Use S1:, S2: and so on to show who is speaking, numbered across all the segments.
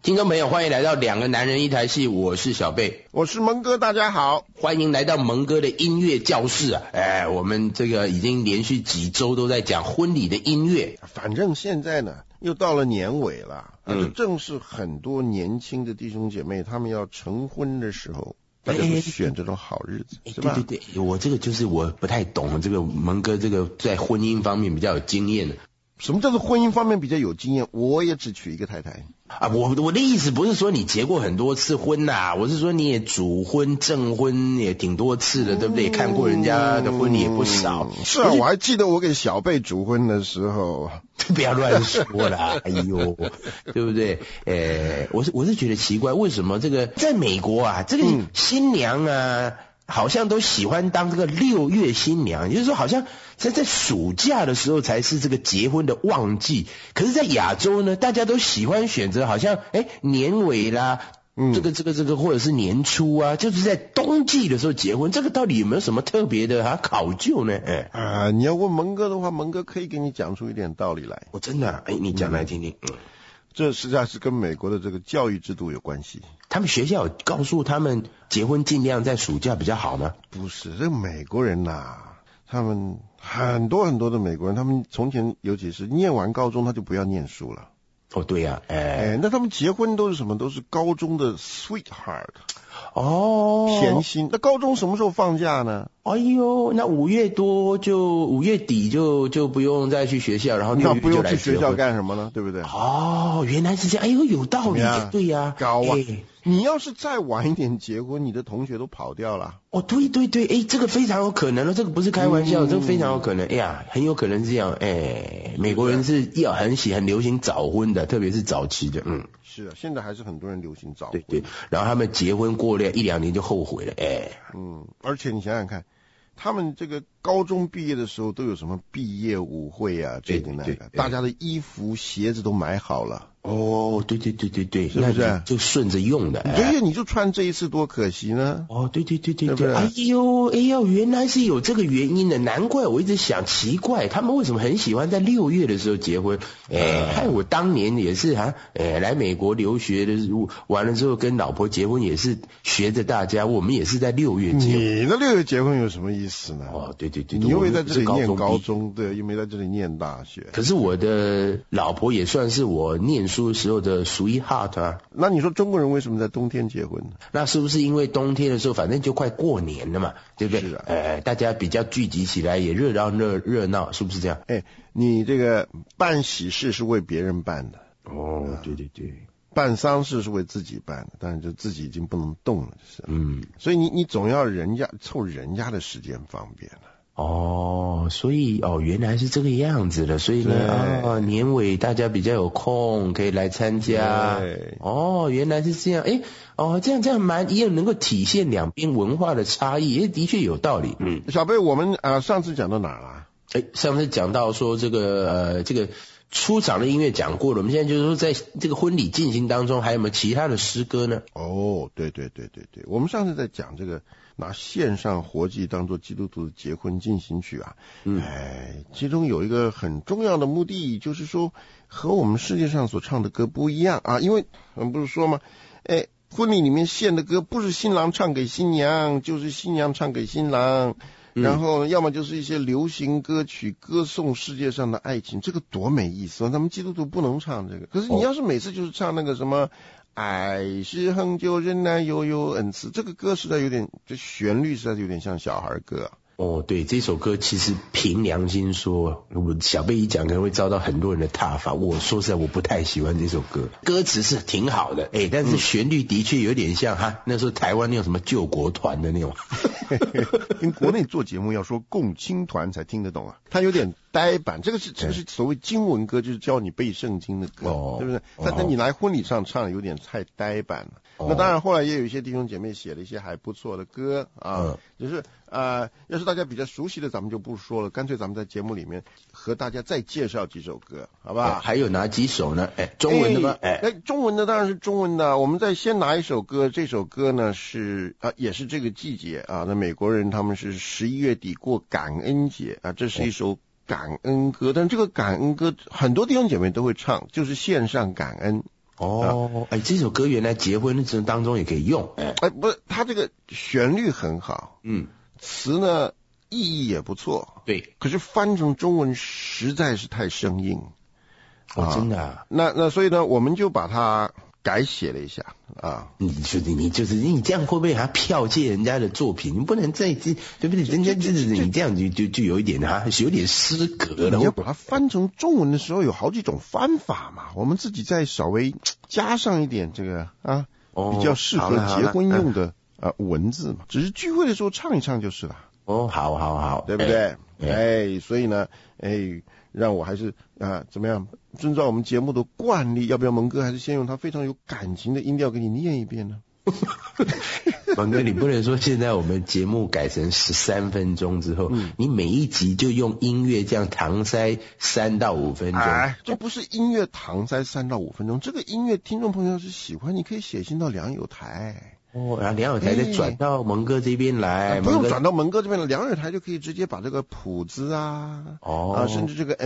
S1: 听众朋友，欢迎来到两个男人一台戏，我是小贝，
S2: 我是蒙哥，大家好，
S1: 欢迎来到蒙哥的音乐教室啊！我们这个已经连续几周都在讲婚礼的音乐，
S2: 反正现在呢又到了年尾了，这正是很多年轻的弟兄姐妹他们要成婚的时候，大家都选这种好日子，是吧？
S1: 对，我这个就是我不太懂，这个蒙哥这个在婚姻方面比较有经验的。
S2: 什么叫做婚姻方面比较有经验？我也只娶一个太太
S1: 啊！我的意思不是说你结过很多次婚呐，我是说你也主婚、证婚也挺多次的，对不对？看过人家的婚礼也不少。
S2: 是啊，我还记得我给小贝主婚的时候，
S1: 不要乱说啦，哎呦，对不对？我是觉得奇怪，为什么这个在美国啊，这个新娘啊。好像都喜欢当这个6月新娘，也就是说好像在暑假的时候才是这个结婚的旺季，可是在亚洲呢，大家都喜欢选择好像年尾啦，这个或者是年初啊，就是在冬季的时候结婚，这个到底有没有什么特别的考究呢？
S2: 你要问蒙哥的话，蒙哥可以给你讲出一点道理来。
S1: 我真的你讲来听听。
S2: 这实在是跟美国的这个教育制度有关系。
S1: 他们学校有告诉他们结婚尽量在暑假比较好吗？
S2: 不是，这美国人呐，他们很多的美国人，他们从前尤其是念完高中他就不要念书了。
S1: 哦，对呀，
S2: 那他们结婚都是什么？都是高中的 sweetheart。甜心。那高中什么时候放假呢？
S1: 哎呦，那5月底就不用再去学校，然后
S2: 那不用去学校干什么呢？对不对？
S1: 哦，原来是这样。哎呦，有道理。对呀，
S2: 高啊！你要是再晚一点结婚，你的同学都跑掉了。
S1: 哦，对，这个非常有可能了，这个不是开玩笑，这个非常有可能。很有可能是这样。美国人是很流行早婚的，特别是早期的。
S2: 是啊，现在还是很多人流行早婚。
S1: 对，然后他们结婚过了1-2年就后悔了。
S2: 而且你想想看，他们这个高中毕业的时候都有什么毕业舞会啊，这个那个，大家的衣服鞋子都买好了。
S1: 哦，对，
S2: 是不是
S1: 就顺着用的？
S2: 对，你就穿这一次多可惜呢。
S1: 哦，对，哎呦，原来是有这个原因的，难怪我一直想奇怪，他们为什么很喜欢在6月的时候结婚？害我当年也是来美国留学的，完了之后跟老婆结婚也是学着大家，我们也是在6月结婚。
S2: 你的6月结婚有什么意思呢？
S1: 哦，对，
S2: 你又没在这里念高中，对，又没在这里念大学。
S1: 可是我的老婆也算是我念书的时候的 sweetheart 啊。
S2: 那你说中国人为什么在冬天结婚呢？
S1: 那是不是因为冬天的时候反正就快过年了嘛，对不对？
S2: 是啊。
S1: 大家比较聚集起来也热闹，是不是这样？
S2: 你这个办喜事是为别人办的。
S1: 哦，对。
S2: 办丧事是为自己办的，但是就自己已经不能动了，是。所以你总要凑人家的时间方便了。
S1: 所以原来是这个样子的，所以呢年尾大家比较有空可以来参加。原来是这样。这样也能够体现两边文化的差异，也的确有道理。
S2: 小贝，我们上次讲到哪了？
S1: 上次讲到说这个出场的音乐讲过了，我们现在就是说在这个婚礼进行当中还有没有其他的诗歌呢？对，我们上次在讲这个拿线上活祭当做基督徒的结婚进行曲啊。其中有一个很重要的目的，就是说和我们世界上所唱的歌不一样啊，因为我们不是说吗？婚礼里面献的歌不是新郎唱给新娘，就是新娘唱给新郎。然后要么就是一些流行歌曲歌颂世界上的爱情，这个多没意思啊！咱们基督徒不能唱这个。可是你要是每次就是唱那个什么爱是恒久忍耐又有恩慈，这个歌实在有点，这旋律实在有点像小孩歌啊。 对，这首歌其实凭良心说，我小贝一讲可能会遭到很多人的挞伐。我说实在，我不太喜欢这首歌，歌词是挺好的，但是旋律的确有点像那时候台湾那种什么救国团的那种。
S2: 跟国内做节目要说共青团才听得懂啊，它有点呆板。这个是所谓经文歌，就是教你背圣经的歌，对不对？但你来婚礼上唱有点太呆板了。那当然后来也有一些弟兄姐妹写了一些还不错的歌啊，就是要是大家比较熟悉的咱们就不说了，干脆咱们在节目里面和大家再介绍几首歌，好吧？
S1: 还有哪几首呢？中文的吗？
S2: 中文的当然是中文的。我们再先拿一首歌，这首歌呢是也是这个季节啊，那美国人他们是11月底过感恩节啊，这是一首感恩歌，但这个感恩歌很多弟兄姐妹都会唱，就是献上感恩。
S1: 这首歌原来结婚当中也可以用。
S2: 不是，它这个旋律很好，词呢意义也不错，
S1: 对，
S2: 可是翻成中文实在是太生硬。
S1: 真的啊？
S2: 那所以呢，我们就把它改写了一下啊。
S1: 你这样会不会还剽窃人家的作品？你不能再对不对？人家你这样就有一点有点失格了。
S2: 你要把它翻成中文的时候，有好几种翻法嘛，我们自己再稍微加上一点这个比较适合结婚用的文字嘛。只是聚会的时候唱一唱就是了。
S1: 好，
S2: 对不对？所以呢，让我还是怎么样？遵照我们节目的惯例，要不要蒙哥还是先用他非常有感情的音调给你念一遍呢？
S1: 蒙哥，你不能说现在我们节目改成13分钟之后，你每一集就用音乐这样搪塞3到5分钟。
S2: 这不是音乐搪塞3到5分钟，这个音乐听众朋友是喜欢，你可以写信到良友台。
S1: 然后良友台再转到蒙哥这边来，
S2: 不用转到蒙哥这边了，良友台就可以直接把这个谱子甚至这个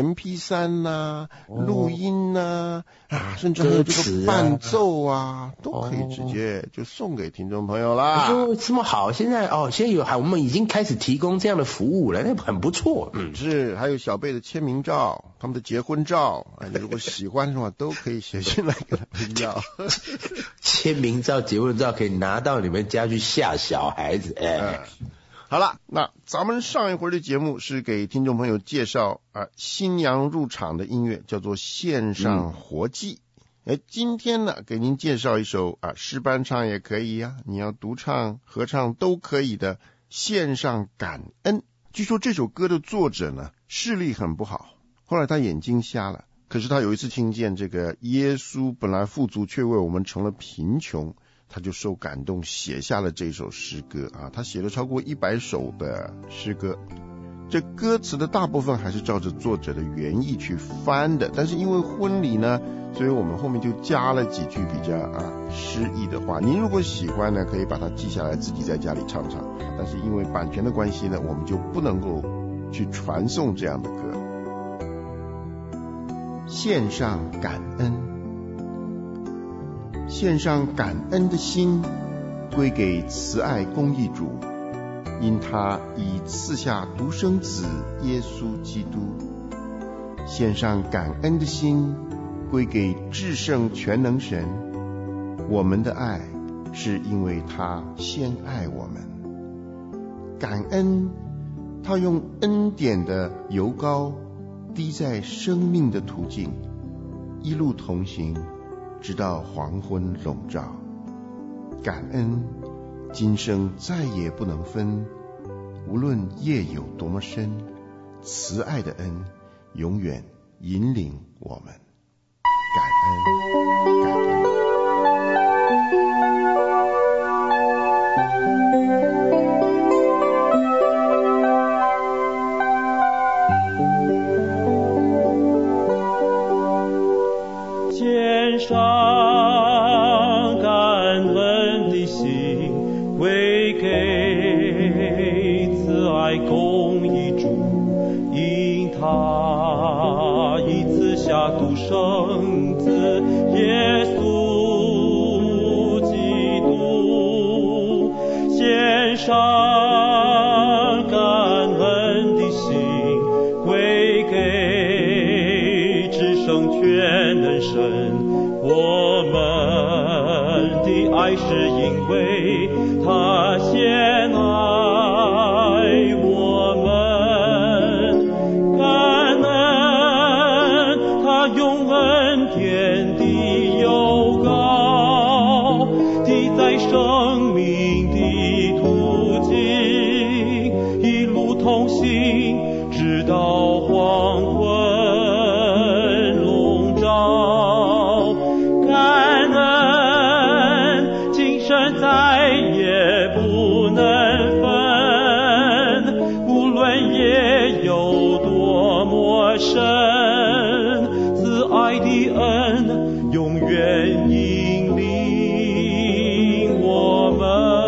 S2: MP3 录音甚至还有这个伴奏都可以直接就送给听众朋友啦。
S1: 这么好，现在我们已经开始提供这样的服务了，那很不错。
S2: 是，还有小贝的签名照，他们的结婚照，你如果喜欢的话，都可以写进来给他们要。
S1: 签名照、结婚照可以拿到你们家去吓小孩子。
S2: 好了，那咱们上一回的节目是给听众朋友介绍新娘入场的音乐，叫做线上活祭。今天呢，给您介绍一首诗班唱也可以你要独唱、合唱都可以的线上感恩。据说这首歌的作者呢，视力很不好，后来他眼睛瞎了，可是他有一次听见这个耶稣本来富足，却为我们成了贫穷，他就受感动，写下了这首诗歌他写了超过100首的诗歌，这歌词的大部分还是照着作者的原意去翻的，但是因为婚礼呢，所以我们后面就加了几句比较诗意的话。您如果喜欢呢，可以把它记下来，自己在家里唱唱，但是因为版权的关系呢，我们就不能够去传送这样的歌。线上感恩，献上感恩的心归给慈爱公义主，因他已赐下独生子耶稣基督。献上感恩的心归给至圣全能神，我们的爱是因为他先爱我们。感恩他用恩典的油膏滴在生命的途径，一路同行直到黄昏笼罩。感恩今生再也不能分，无论夜有多么深，慈爱的恩永远引领我们。感恩，感恩。
S3: 献上感恩的心归给慈爱公义主，因他已赐下独生子耶稣基督。献上感恩的心归给至圣全能神，我们的爱是因为他先爱我们。感恩他用恩典的油膏滴在生命的途径，一路同行直到黄昏笼罩。感恩今生再也不能分，无论夜有多么深，慈爱的恩永远引领我们。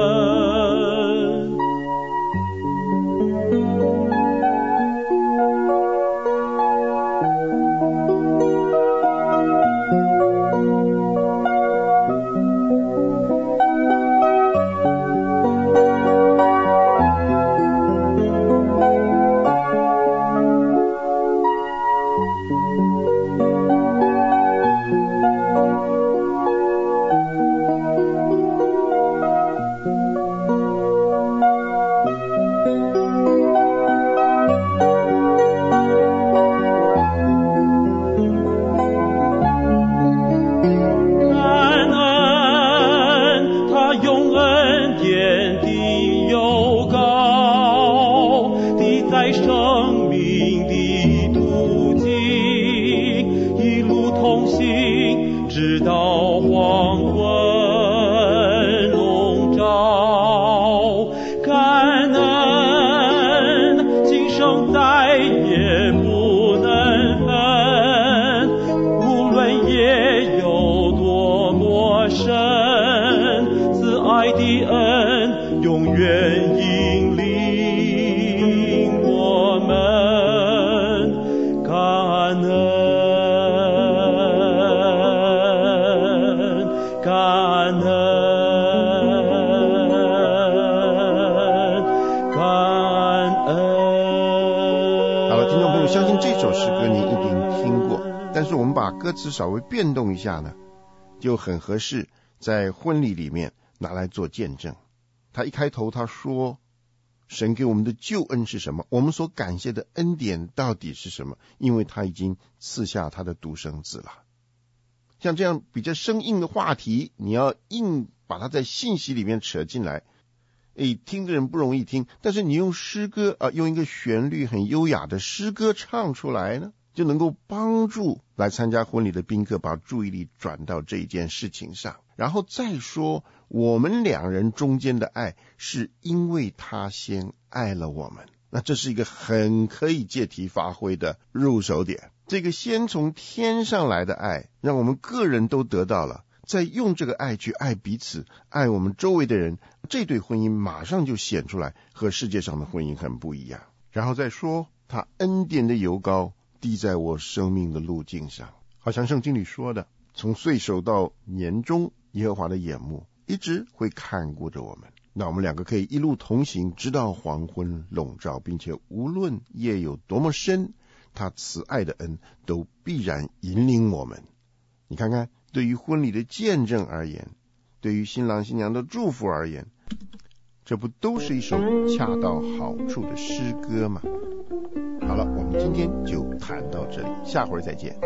S3: 直到黄昏笼罩。感恩今生再也不能分，无论夜有多么深，慈爱的恩永远引领我们。感恩，感恩。
S2: 但是我们把歌词稍微变动一下呢，就很合适在婚礼里面拿来做见证。他一开头他说，神给我们的救恩是什么？我们所感谢的恩典到底是什么？因为他已经赐下他的独生子了。像这样比较生硬的话题，你要硬把它在信息里面扯进来，听的人不容易听，但是你用诗歌用一个旋律很优雅的诗歌唱出来呢，就能够帮助来参加婚礼的宾客把注意力转到这一件事情上。然后再说我们两人中间的爱是因为他先爱了我们，那这是一个很可以借题发挥的入手点。这个先从天上来的爱让我们个人都得到了，再用这个爱去爱彼此，爱我们周围的人，这对婚姻马上就显出来和世界上的婚姻很不一样。然后再说他恩典的油膏滴在我生命的路径上，好像圣经里说的，从岁首到年终，耶和华的眼目一直会看顾着我们。那我们两个可以一路同行，直到黄昏笼罩，并且无论夜有多么深，他慈爱的恩都必然引领我们。你看看，对于婚礼的见证而言，对于新郎新娘的祝福而言，这不都是一首恰到好处的诗歌吗？好了，我们今天就谈到这里，下回再见。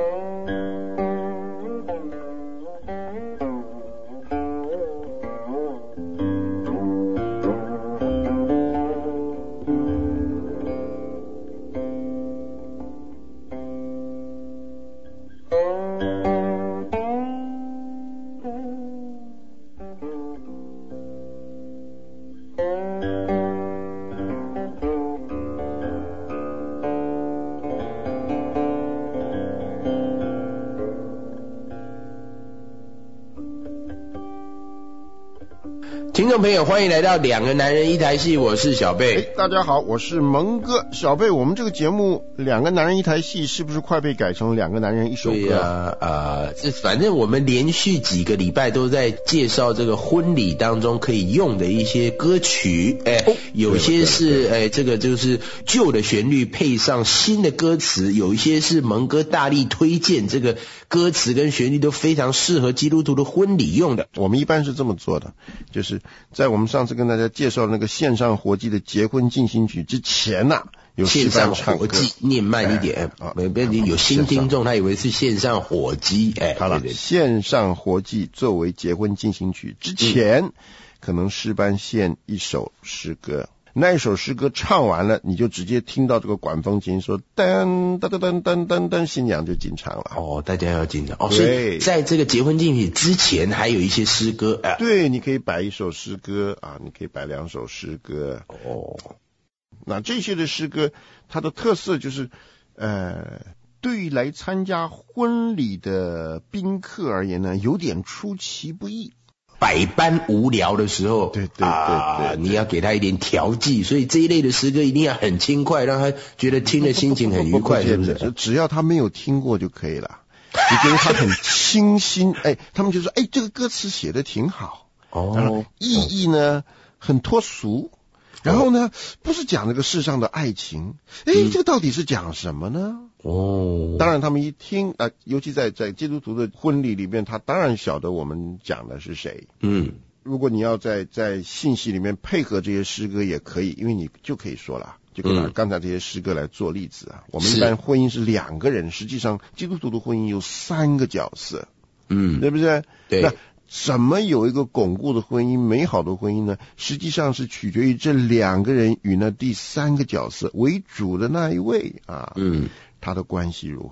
S1: 听众朋友，欢迎来到两个男人一台戏，我是小贝。
S2: 大家好，我是蒙哥。小贝，我们这个节目两个男人一台戏是不是快被改成两个男人一首歌？
S1: 对啊，反正我们连续几个礼拜都在介绍这个婚礼当中可以用的一些歌曲，有些是这个就是旧的旋律配上新的歌词，有一些是蒙哥大力推荐，这个歌词跟旋律都非常适合基督徒的婚礼用的。
S2: 我们一般是这么做的，就是在我们上次跟大家介绍那个线上活祭的结婚进行曲之前有
S1: 线上火鸡，念慢一点，有新听众他以为是线上火鸡，
S2: 好了，线上火祭作为结婚进行曲之前，可能诗班献一首诗歌，那一首诗歌唱完了，你就直接听到这个管风琴说噔噔噔噔噔噔，新娘就进场了。
S1: 大家要进场所以在这个结婚进行曲之前还有一些诗歌，
S2: 对，你可以摆一首诗歌你可以摆两首诗歌。那这些的诗歌它的特色就是对于来参加婚礼的宾客而言呢，有点出其不意，
S1: 百般无聊的时候，对，你要给他一点调剂，所以这一类的诗歌一定要很轻快，让他觉得听的心情很愉快，是不是？
S2: 只要他没有听过就可以了，你觉得他很清新，他们就说这个歌词写得挺好，意义呢很脱俗，然后呢不是讲这个世上的爱情，这个到底是讲什么呢？当然他们一听尤其在基督徒的婚礼里面，他当然晓得我们讲的是谁。如果你要在信息里面配合这些诗歌也可以，因为你就可以说了，就可以拿刚才这些诗歌来做例子我们一般婚姻是两个人，实际上基督徒的婚姻有三个角色，对不对？
S1: 对。
S2: 那怎么有一个巩固的婚姻、美好的婚姻呢？实际上是取决于这两个人与那第三个角色为主的那一位他的关系如何。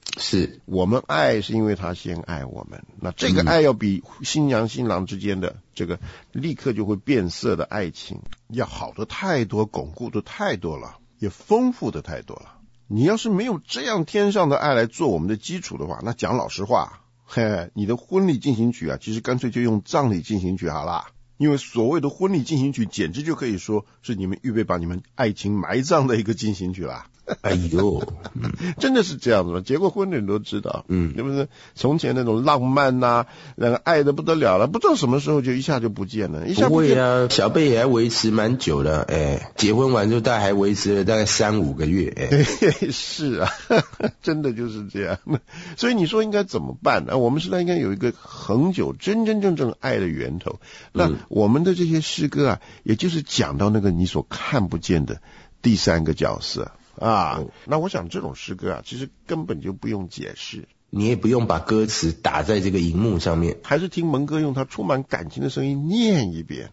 S1: 是
S2: 我们爱是因为他先爱我们，那这个爱要比新娘新郎之间的这个立刻就会变色的爱情要好的太多，巩固的太多了，也丰富的太多了。你要是没有这样天上的爱来做我们的基础的话，那讲老实话，你的婚礼进行曲啊，其实干脆就用葬礼进行曲好啦。因为所谓的婚礼进行曲简直就可以说是你们预备把你们爱情埋葬的一个进行曲啦。
S1: 哎呦，
S2: 真的是这样子吗？结过婚的人都知道，对不对？从前那种浪漫啊，那个爱得不得了了，不知道什么时候就一下就不见了，一下不见。
S1: 不会啊，小贝也还维持蛮久的，结婚完之后大概还维持了大概3-5个月，
S2: 是啊，真的就是这样。所以你说应该怎么办呢？我们现在应该有一个恒久真真正正爱的源头。那我们的这些诗歌啊，也就是讲到那个你所看不见的第三个角色。那我想这种诗歌啊，其实根本就不用解释，
S1: 你也不用把歌词打在这个荧幕上面，
S2: 还是听蒙哥用他充满感情的声音念一遍。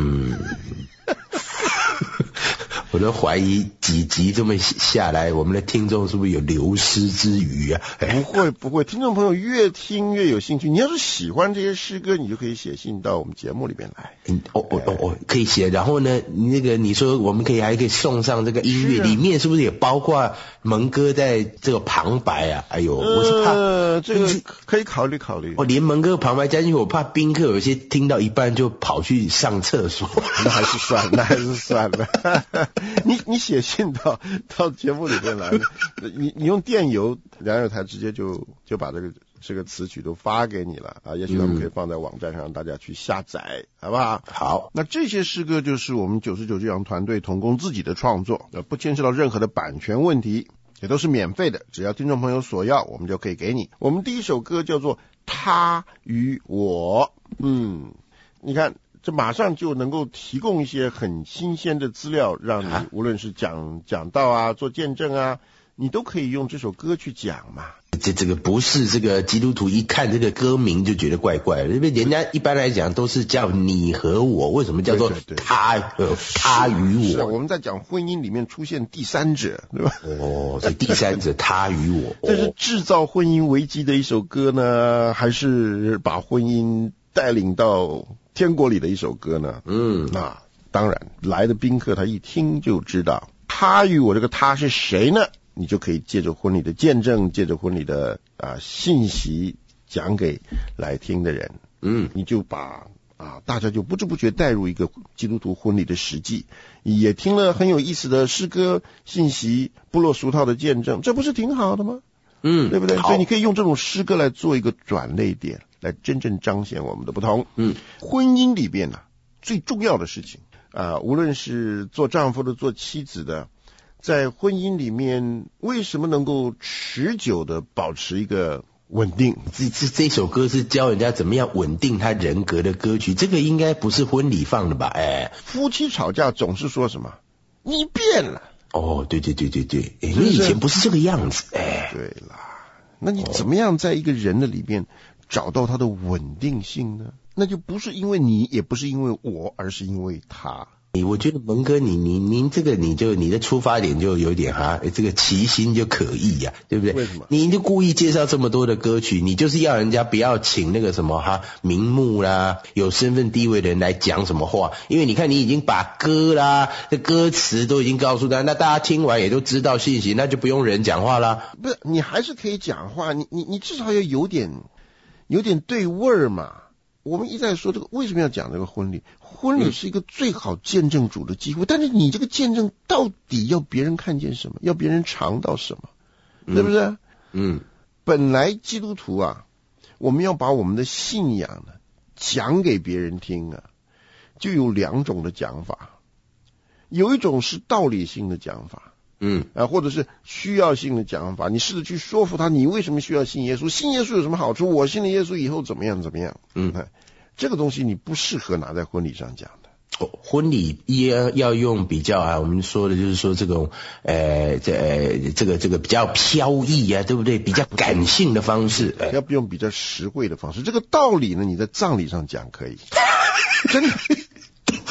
S1: 我都怀疑几集这么下来，我们的听众是不是有流失之余啊？
S2: 不会，听众朋友越听越有兴趣。你要是喜欢这些诗歌，你就可以写信到我们节目里边来。
S1: 可以写。然后呢，你说我们还可以送上这个音乐，里面是不是也包括蒙哥在这个旁白啊？哎呦，我是怕
S2: 这个可以考虑。
S1: 连蒙哥旁白加进去，我怕宾客有些听到一半就跑去上厕所。
S2: 那还是算了。你写信到节目里边来，你用电邮，良友台直接就把这个词曲都发给你了啊。也许我们可以放在网站上让大家去下载，好不好？
S1: 好，
S2: 那这些诗歌就是我们99这样团队同工自己的创作，不牵涉到任何的版权问题，也都是免费的，只要听众朋友所要，我们就可以给你。我们第一首歌叫做《他与我》，你看。这马上就能够提供一些很新鲜的资料，让你无论是讲道啊、做见证啊，你都可以用这首歌去讲嘛。
S1: 这个不是这个基督徒一看这个歌名就觉得怪怪的，因为人家一般来讲都是叫你和我，为什么叫做他与我？
S2: 我们在讲婚姻里面出现第三者，对吧？
S1: 这第三者他与我，
S2: 这是制造婚姻危机的一首歌呢，还是把婚姻带领到天国里的一首歌呢？那当然，来的宾客他一听就知道他与我，这个他是谁呢？你就可以借着婚礼的见证，借着婚礼的信息讲给来听的人。你就把大家就不知不觉带入一个基督徒婚礼的实际，也听了很有意思的诗歌信息，不落俗套的见证，这不是挺好的吗？对不对？所以你可以用这种诗歌来做一个转捩点，来真正彰显我们的不同。婚姻里边最重要的事情无论是做丈夫的做妻子的，在婚姻里面为什么能够持久的保持一个稳定？
S1: 这首歌是教人家怎么样稳定他人格的歌曲，这个应该不是婚礼放的吧？
S2: 夫妻吵架总是说什么你变了。
S1: 对，你以前不是这个样子。
S2: 对啦，那你怎么样在一个人的里面找到他的稳定性呢？那就不是因为你，也不是因为我，而是因为他。
S1: 我觉得蒙哥，您这个你的出发点就有点这个其心就可疑呀，对不对？
S2: 为什么？
S1: 你就故意介绍这么多的歌曲，你就是要人家不要请那个什么名目啦、有身份地位的人来讲什么话，因为你看你已经把歌啦、歌词都已经告诉他，那大家听完也都知道信息，那就不用人讲话啦。
S2: 不是，你还是可以讲话，你至少要有点对味儿嘛。我们一再说这个为什么要讲这个婚礼？婚礼是一个最好见证主的机会，但是你这个见证到底要别人看见什么，要别人尝到什么，对不对？本来基督徒我们要把我们的信仰呢讲给别人听就有2种的讲法，有一种是道理性的讲法。或者是需要性的讲法，你试着去说服他，你为什么需要信耶稣？信耶稣有什么好处？我信了耶稣以后怎么样？这个东西你不适合拿在婚礼上讲的。
S1: 婚礼要用比较我们说的就是说这种这个比较飘逸对不对？比较感性的方式，
S2: 要不用比较实惠的方式。这个道理呢，你在葬礼上讲可以，真的。
S1: 道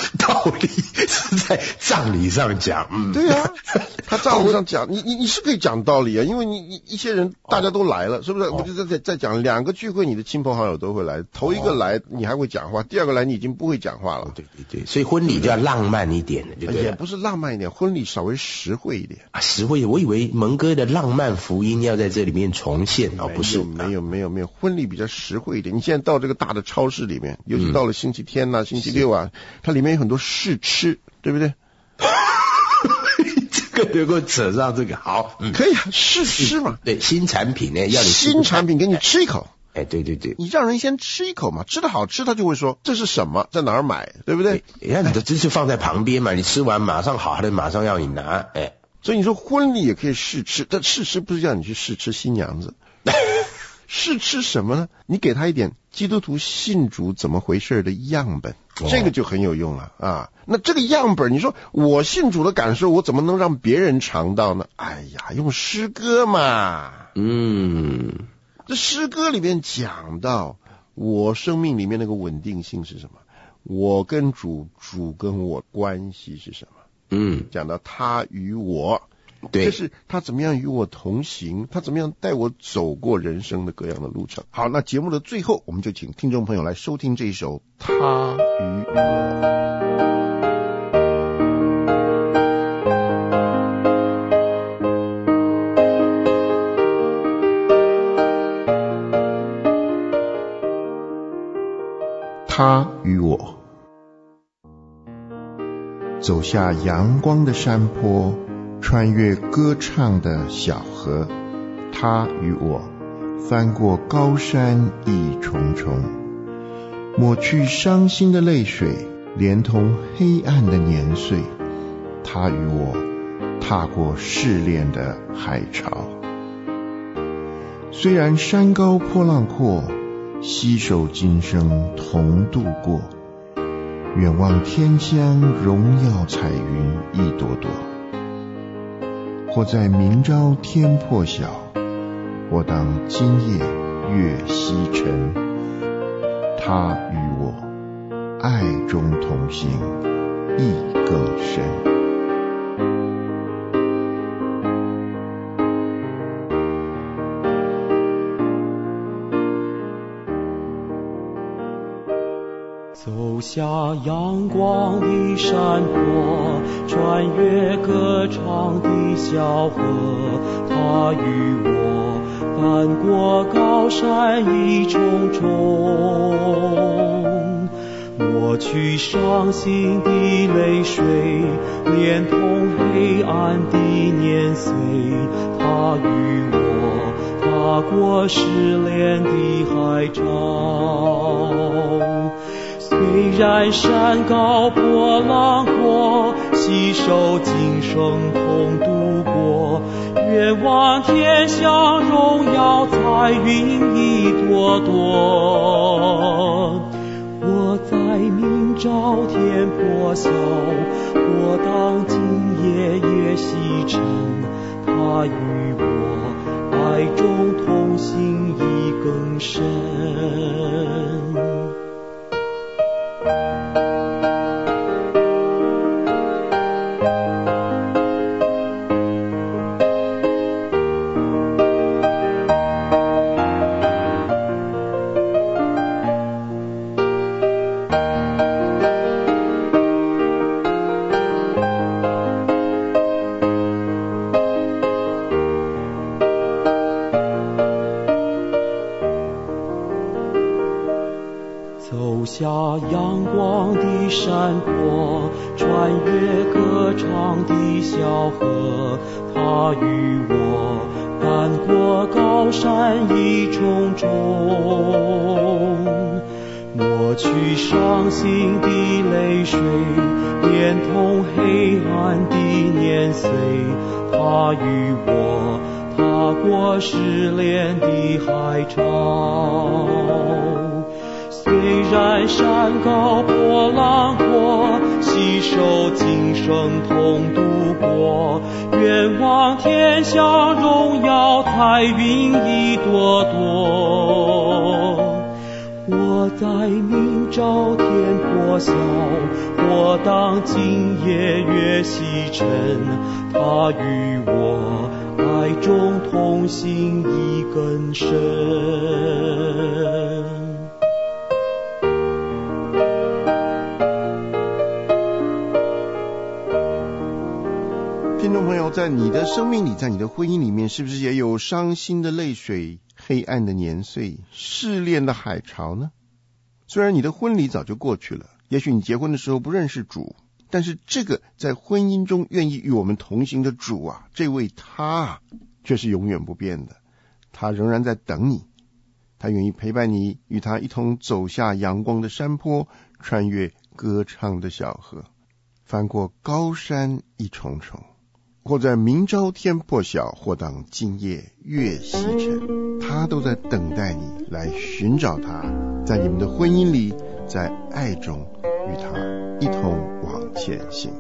S1: 理是在葬礼上讲。
S2: 对啊，他葬礼上讲，你是可以讲道理啊，因为你一些人大家都来了，是不是？我就在讲2个聚会，你的亲朋好友都会来，头一个来你还会讲话，第二个来你已经不会讲话了。
S1: 对，所以婚礼就要浪漫一点的，对不对？
S2: 也不是浪漫一点，婚礼稍微实惠一点
S1: 啊，实惠。我以为蒙哥的浪漫福音要在这里面重现不是？
S2: 没有，婚礼比较实惠一点。你现在到这个大的超市里面，尤其到了星期天星期六啊，它里面有很多试吃，对不对？
S1: 这个能够扯上这个好，
S2: 可以啊，试吃嘛。
S1: 对，新产品呢，要你
S2: 新产品给你吃一口。
S1: 对，
S2: 你让人先吃一口嘛，吃的好吃，他就会说这是什么，在哪儿买，对不对？
S1: 那你的知识放在旁边嘛，你吃完马上好，他就马上要你拿。
S2: 所以你说婚礼也可以试吃，但试吃不是叫你去试吃新娘子。试吃什么呢？你给他一点基督徒信主怎么回事的样本，这个就很有用了啊。那这个样本，你说我信主的感受，我怎么能让别人尝到呢？哎呀，用诗歌嘛。这诗歌里面讲到我生命里面那个稳定性是什么，我跟主跟我关系是什么，讲到他与我，对，就是他怎么样与我同行，他怎么样带我走过人生的各样的路程。好，那节目的最后，我们就请听众朋友来收听这一首《他与我》。他与我，走下阳光的山坡，穿越歌唱的小河。他与我，翻过高山一重重，抹去伤心的泪水，连同黑暗的年岁。他与我，踏过试炼的海潮。虽然山高坡浪阔，携手今生同度过，远望天乡荣耀彩云一朵朵，或在明朝天破晓，或当今夜月西沉。他与我，爱中同行，意更深。
S3: 走下阳光的山坡，穿越歌唱的小河。他与我，翻过高山一重重，抹去伤心的泪水，连同黑暗的年岁。他与我，踏过试炼的海潮。虽然山高坡浪阔，携手今生同度过，愿望天下荣耀彩云一朵朵。我在明朝天破晓，我当今夜月西沉。他与我，爱中同行意更深。走下阳光的山坡，穿越歌唱的小河。他与我，翻过高山一重重，抹去伤心的泪水，连同黑暗的年岁。他与我，踏过试炼的海潮。虽然山高坡浪阔，携手今生同度过，愿望天下荣耀彩云一朵朵。 我在明朝天破晓，或当今夜月西沉。他与我爱中同行一根深。
S2: 听众朋友，在你的生命里，在你的婚姻里面，是不是也有伤心的泪水、黑暗的年岁、试炼的海潮呢？虽然你的婚礼早就过去了，也许你结婚的时候不认识主，但是这个在婚姻中愿意与我们同行的主啊，这位他却是永远不变的。他仍然在等你，他愿意陪伴你，与他一同走下阳光的山坡，穿越歌唱的小河，翻过高山一重重，或在明朝天破晓，或当今夜月西沉，他都在等待你来寻找他，在你们的婚姻里，在爱中与他一同往前行。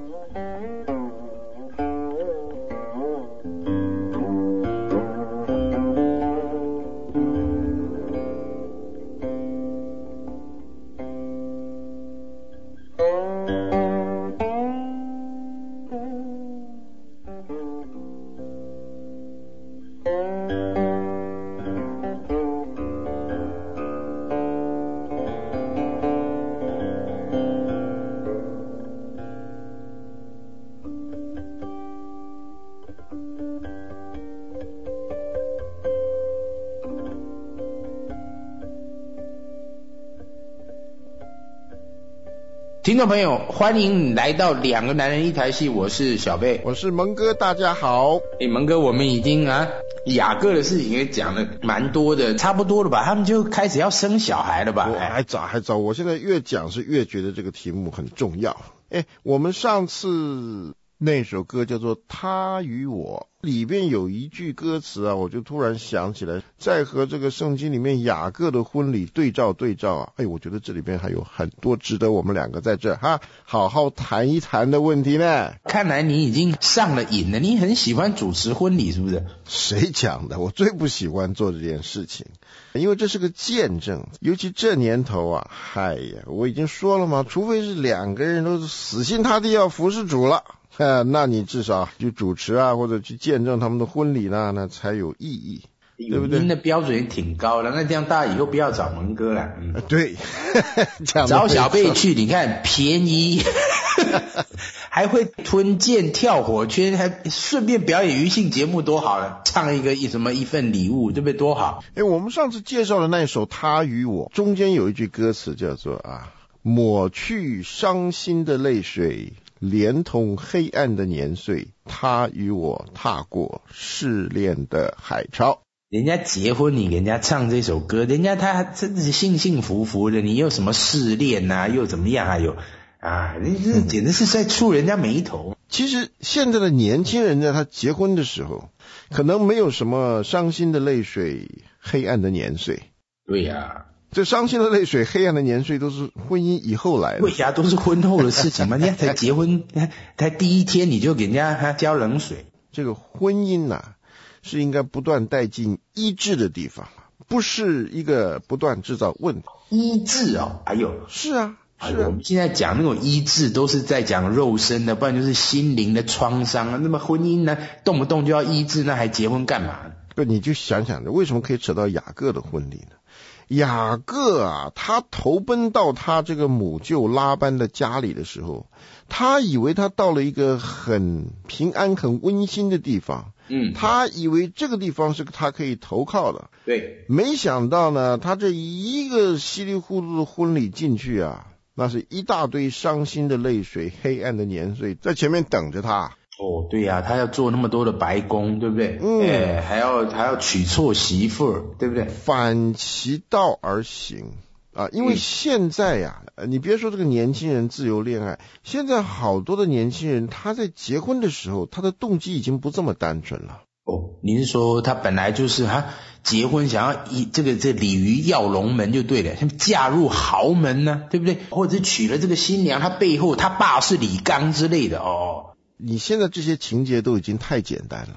S1: 听众朋友，欢迎来到两个男人一台戏，我是小贝，
S2: 我是蒙哥，大家好。
S1: 蒙哥，我们已经雅各的事情也讲了蛮多的，差不多了吧？他们就开始要生小孩了吧？
S2: 还早，我现在越讲是越觉得这个题目很重要。我们上次那首歌叫做《他与我》，里边有一句歌词啊，我就突然想起来，在和这个圣经里面雅各的婚礼对照啊，我觉得这里边还有很多值得我们两个在这好好谈一谈的问题呢。
S1: 看来你已经上了瘾了，你很喜欢主持婚礼是不是？
S2: 谁讲的？我最不喜欢做这件事情，因为这是个见证，尤其这年头啊，我已经说了嘛，除非是两个人都是死心塌地要服侍主了，那你至少去主持啊，或者去见证他们的婚礼呢，那才有意义，对不对？
S1: 您的标准也挺高的，那这样大家以后不要找蒙哥了。
S2: 对，
S1: 找小贝去，你看便宜，还会吞剑跳火圈，还顺便表演娱性节目，多好了！唱一个什么一份礼物，对不对？多好！
S2: 我们上次介绍的那首《他与我》，中间有一句歌词叫做抹去伤心的泪水，连同黑暗的年岁，他与我踏过试炼的海潮。
S1: 人家结婚你给人家唱这首歌，人家他真的是幸幸福福的，你又什么试炼又怎么样你这简直是在触人家眉头。
S2: 其实现在的年轻人在他结婚的时候，可能没有什么伤心的泪水，黑暗的年岁。
S1: 对呀，
S2: 这伤心的泪水、黑暗的年岁都是婚姻以后来的。
S1: 对呀，都是婚后的事情嘛。人家才结婚，才第一天你就给人家浇冷水。
S2: 这个婚姻是应该不断带进医治的地方，不是一个不断制造问题。
S1: 医治
S2: 是啊。
S1: 我们现在讲那种医治都是在讲肉身的，不然就是心灵的创伤。那么婚姻呢，动不动就要医治，那还结婚干嘛呢？
S2: 不，你就想想为什么可以扯到雅各的婚礼呢？雅各他投奔到他这个母舅拉班的家里的时候，他以为他到了一个很平安很温馨的地方，他以为这个地方是他可以投靠的。
S1: 对，
S2: 没想到呢，他这一个稀里糊涂的婚礼进去那是一大堆伤心的泪水、黑暗的年岁在前面等着他。
S1: 对呀，他要做那么多的白工，对不对？还要娶错媳妇，对不对？
S2: 反其道而行因为现在你别说这个年轻人自由恋爱，现在好多的年轻人他在结婚的时候，他的动机已经不这么单纯了。
S1: 您是说他本来就是结婚想要这鲤鱼跃龙门就对了，像嫁入豪门呢，对不对？或者是娶了这个新娘，他背后他爸是李刚之类的
S2: 你现在这些情节都已经太简单了。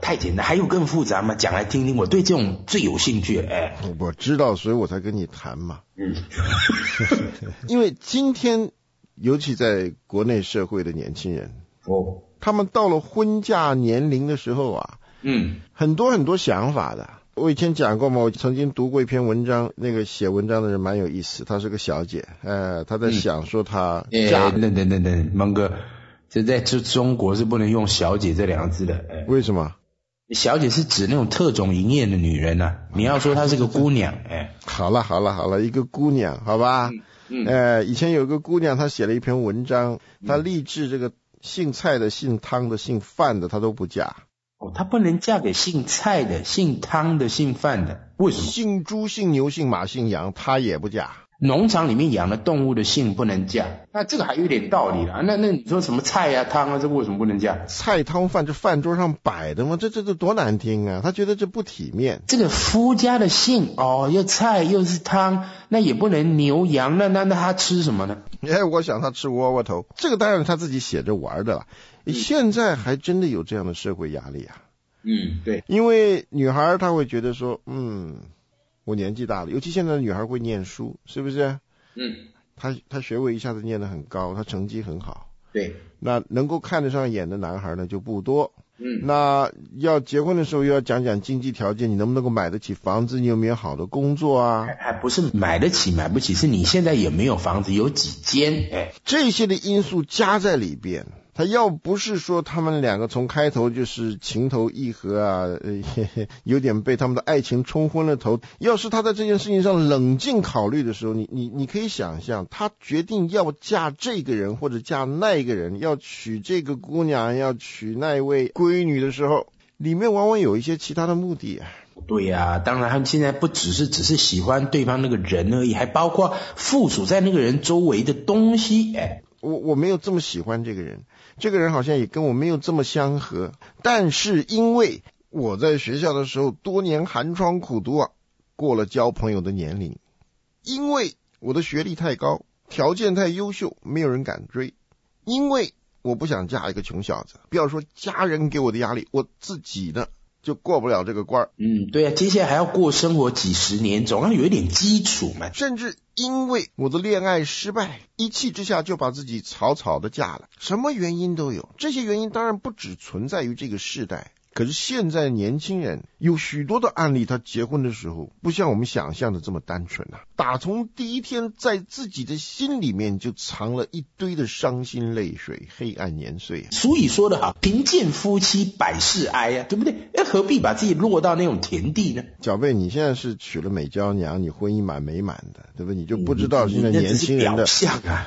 S4: 太简单，还有更复杂吗？讲来听听，我对这种最有兴趣。
S2: 我知道，所以我才跟你谈嘛。因为今天尤其在国内社会的年轻人，他们到了婚嫁年龄的时候啊，很多想法的。我以前讲过嘛，我曾经读过一篇文章，那个写文章的人蛮有意思，她是个小姐，她在想说她嫁。
S4: 等，蒙哥，这在中国是不能用小姐这两个字的。
S2: 为什么？
S4: 小姐是指那种特种营业的女人啊，你要说她是个姑娘。
S2: 好了，一个姑娘，好吧。以前有个姑娘，她写了一篇文章，她立志这个姓蔡的、姓汤的、姓范的，她都不嫁。
S4: 她不能嫁给姓蔡的、姓汤的、姓范的，为什么？
S2: 姓猪、姓牛、姓马、姓杨，她也不嫁。
S4: 农场里面养的动物的姓不能嫁，那这个还有点道理啦。那你说什么菜啊、汤啊，这为什么不能嫁？
S2: 菜汤饭这饭桌上摆的吗？这多难听啊！他觉得这不体面。
S4: 这个夫家的姓又菜又是汤，那也不能牛羊，那他吃什么呢？
S2: 我想他吃窝窝头。这个当然是他自己写着玩的啦。现在还真的有这样的社会压力啊。
S4: 对，
S2: 因为女孩她会觉得说，我年纪大了，尤其现在的女孩会念书，是不是？她学位一下子念得很高，她成绩很好。
S4: 对，
S2: 那能够看得上眼的男孩呢就不多。那要结婚的时候又要讲经济条件，你能不能够买得起房子，你有没有好的工作啊？
S4: 还不是买得起买不起，是你现在有没有房子，有几间。
S2: 这些的因素加在里边。他要不是说他们两个从开头就是情投意合啊，有点被他们的爱情冲昏了头。要是他在这件事情上冷静考虑的时候，你可以想象，他决定要嫁这个人或者嫁那个人，要娶这个姑娘，要娶那位闺女的时候，里面往往有一些其他的目的。
S4: 对啊，当然他们现在不只是喜欢对方那个人而已，还包括附属在那个人周围的东西。
S2: 我没有这么喜欢这个人，这个人好像也跟我没有这么相合，但是因为我在学校的时候多年寒窗苦读啊，过了交朋友的年龄，因为我的学历太高，条件太优秀，没有人敢追，因为我不想嫁一个穷小子，不要说家人给我的压力，我自己呢就过不了这个关。
S4: 对啊，接下来还要过生活几十年，总要有一点基础嘛。
S2: 甚至因为我的恋爱失败，一气之下就把自己草草的嫁了，什么原因都有。这些原因当然不只存在于这个世代，可是现在年轻人有许多的案例，他结婚的时候不像我们想象的这么单纯啊，打从第一天在自己的心里面就藏了一堆的伤心泪水、黑暗年岁。
S4: 所以说的好，贫贱夫妻百事哀啊，对不对？何必把自己落到那种田地呢？
S2: 小贝，你现在是娶了美娇娘，你婚姻蛮美满的，对不对？你就不知道现在年轻人的
S4: 像啊。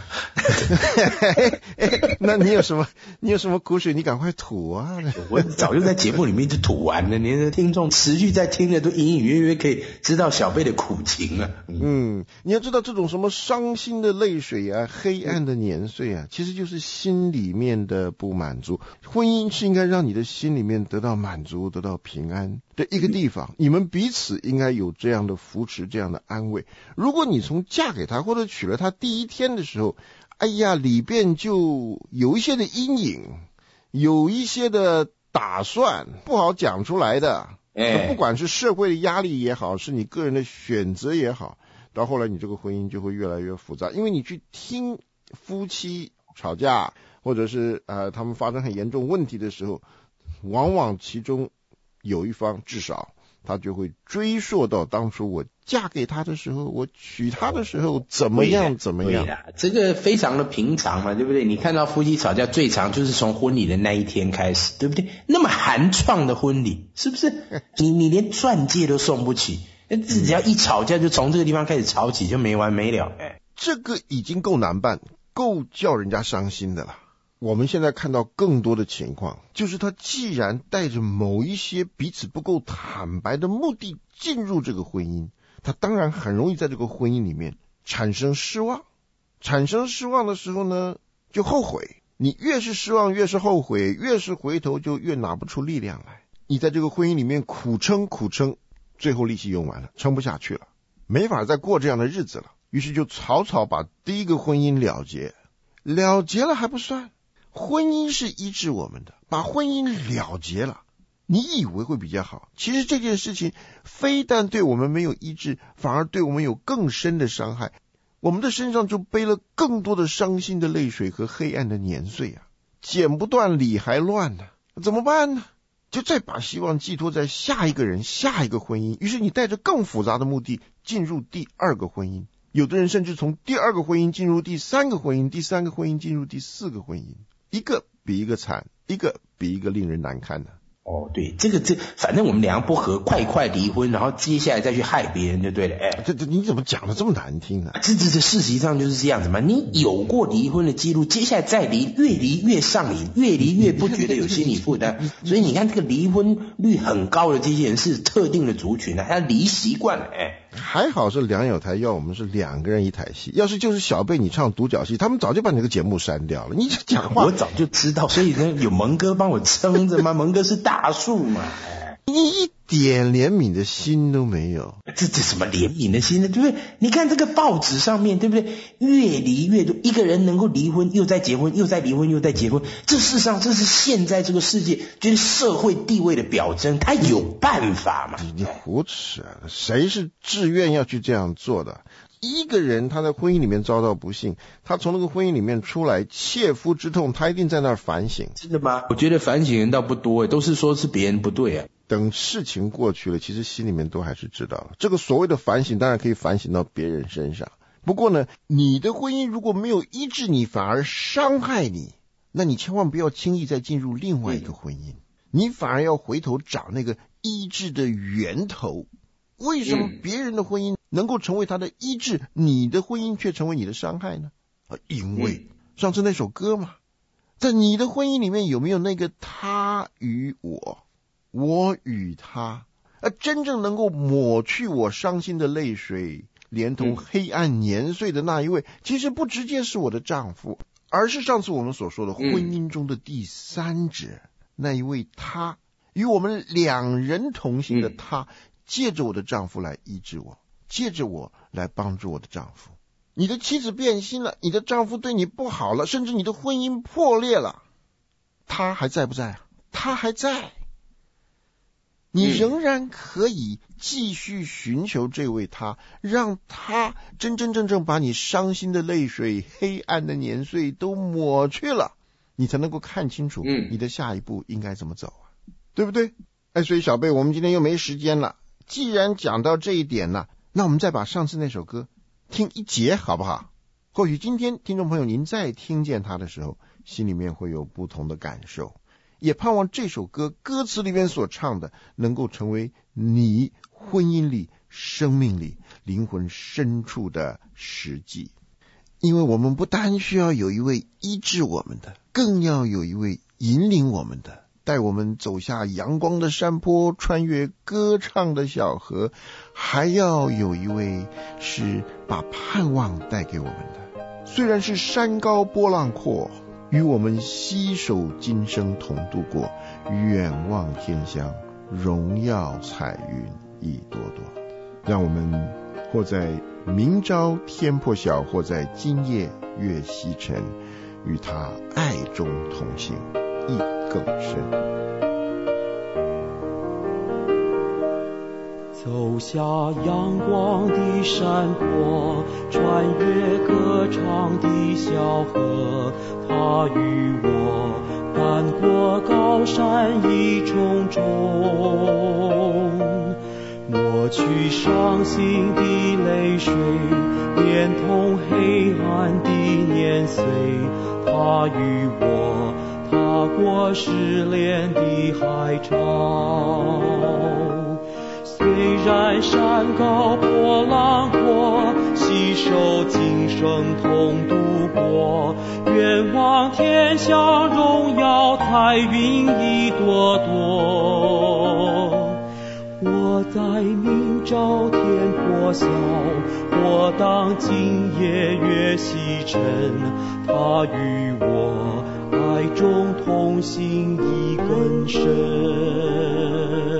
S2: 那你有什么苦水，你赶快吐啊！
S4: 我早就在节目里面就吐完了，你的听众持续在听的都隐隐约约可以知道小贝的苦情啊。
S2: 你要知道这种什么伤心的泪水啊，黑暗的年岁啊，其实就是心里面的不满足。婚姻是应该让你的心里面得到满足，得到平安的一个地方，你们彼此应该有这样的扶持，这样的安慰。如果你从嫁给他或者娶了他第一天的时候，里边就有一些的阴影，有一些的打算不好讲出来的，不管是社会的压力也好，是你个人的选择也好，到后来你这个婚姻就会越来越复杂。因为你去听夫妻吵架，或者是他们发生很严重问题的时候，往往其中有一方至少他就会追溯到当初我嫁给他的时候，我娶他的时候怎么样。
S4: 这个非常的平常嘛，对不对？你看到夫妻吵架最常就是从婚礼的那一天开始，对不对？那么寒怆的婚礼，是不是？你连钻戒都送不起，只要一吵架就从这个地方开始吵起，就没完没了。
S2: 这个已经够难办，够叫人家伤心的了。我们现在看到更多的情况，就是他既然带着某一些彼此不够坦白的目的进入这个婚姻，他当然很容易在这个婚姻里面产生失望。产生失望的时候呢，就后悔。你越是失望，越是后悔，越是回头就越拿不出力量来。你在这个婚姻里面苦撑，最后力气用完了，撑不下去了，没法再过这样的日子了，于是就草草把第一个婚姻了结了还不算，婚姻是医治我们的，把婚姻了结了， 你以为会比较好，其实这件事情非但对我们没有医治，反而对我们有更深的伤害，我们的身上就背了更多的伤心的泪水和黑暗的年岁啊，剪不断理还乱呢，怎么办呢？就再把希望寄托在下一个人、下一个婚姻，于是你带着更复杂的目的进入第二个婚姻，有的人甚至从第二个婚姻进入第三个婚姻，第三个婚姻进入第四个婚姻，一个比一个惨，一个比一个令人难看呢。
S4: 哦，对，反正我们两个不合，快离婚，然后接下来再去害别人就对了。
S2: 这你怎么讲的这么难听啊？
S4: 这事实上就是这样子嘛。你有过离婚的记录，接下来再离，越离越上瘾，越离越不觉得有心理负担。所以你看，这个离婚率很高的这些人是特定的族群啊，他离习惯了。
S2: 还好是良友台要我们是2个人一台戏，要是就是小贝你唱独角戏，他们早就把你这个节目删掉了。你这讲话，
S4: 我早就知道，所以呢有蒙哥帮我撑着嘛，蒙哥是大树嘛。
S2: 你一点怜悯的心都没有。
S4: 这什么怜悯的心呢？对不对？你看这个报纸上面，对不对？越离越多，一个人能够离婚又再结婚，又再离婚又再结婚，这事实上这是现在这个世界就是社会地位的表征，他有办法嘛？
S2: 你胡扯啊！谁是自愿要去这样做的？一个人他在婚姻里面遭到不幸，他从那个婚姻里面出来，切肤之痛，他一定在那儿反省。
S4: 真的吗？我觉得反省人倒不多，都是说是别人不对啊。
S2: 等事情过去了，其实心里面都还是知道了。这个所谓的反省，当然可以反省到别人身上。不过呢，你的婚姻如果没有医治你，反而伤害你，那你千万不要轻易再进入另外一个婚姻，你反而要回头找那个医治的源头。为什么别人的婚姻能够成为他的医治，你的婚姻却成为你的伤害呢？因为上次那首歌嘛，在你的婚姻里面有没有那个他与我，我与他，真正能够抹去我伤心的泪水，连同黑暗年岁的那一位，其实不直接是我的丈夫，而是上次我们所说的婚姻中的第三者，那一位他，与我们2人同行的他，借着我的丈夫来医治我，借着我来帮助我的丈夫。你的妻子变心了，你的丈夫对你不好了，甚至你的婚姻破裂了，他还在不在啊？他还在。你仍然可以继续寻求这位他，让他真正把你伤心的泪水、黑暗的年岁都抹去了，你才能够看清楚你的下一步应该怎么走啊，对不对？所以小贝，我们今天又没时间了，既然讲到这一点了，那我们再把上次那首歌听一节好不好？或许今天听众朋友您再听见它的时候，心里面会有不同的感受，也盼望这首歌歌词里面所唱的能够成为你婚姻里、生命里、灵魂深处的实际。因为我们不单需要有一位医治我们的，更要有一位引领我们的，带我们走下阳光的山坡，穿越歌唱的小河，还要有一位是把盼望带给我们的。虽然是山高波浪阔，与我们携手今生同度过，远望天香，荣耀彩云一朵朵。让我们或在明朝天破晓，或在今夜月西沉，与他爱中同行，意更深。
S3: 走下阳光的山坡，穿越歌唱的小河，他与我翻过高山一重重，抹去伤心的泪水，连同黑暗的年岁，他与我踏过失恋的海潮。虽然山高波浪阔，携手今生同度过，愿望天下荣耀彩云一朵朵。我在明朝天破晓，或当今夜月西沉，他与我爱中同行一更深。